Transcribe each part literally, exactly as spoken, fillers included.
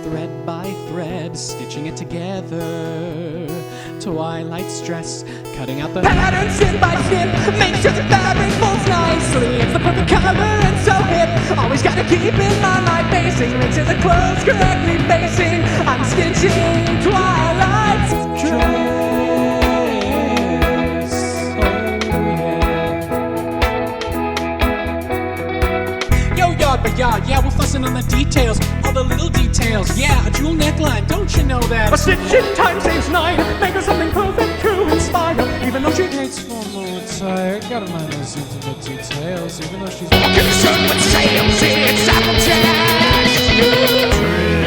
thread by thread, stitching it together. Twilight's dress, cutting out the pattern snip by snip, make sure the fabric folds nicely. It's the perfect color and so hip. Always gotta keep in mind my pacing, make sure the clothes correctly facing. I'm stitching Twilight's dress. But yeah, yeah, we're fussing on the details, all the little details. Yeah, a jewel neckline, don't you know that? A stitching time saves nine, make her something perfect to inspire. Even though she hates formal attire, got a mind to the details. Even though she's concerned with sales, it's Applejack.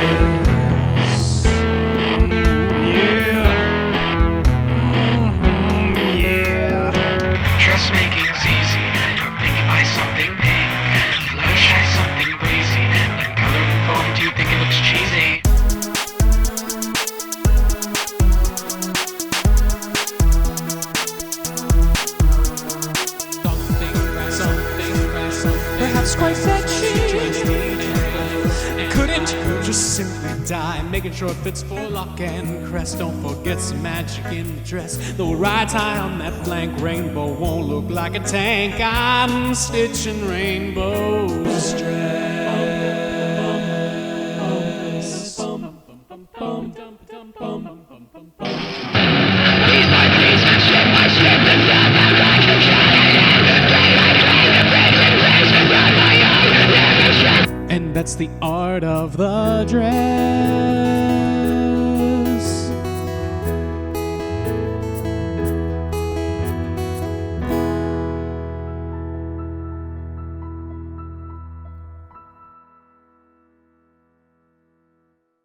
Perhaps quite that she couldn't just simply die, making sure it fits for lock and crest. Don't forget some magic in the dress. The right tie on that blank rainbow won't look like a tank. I'm stitching rainbows. And that's the art of the dress.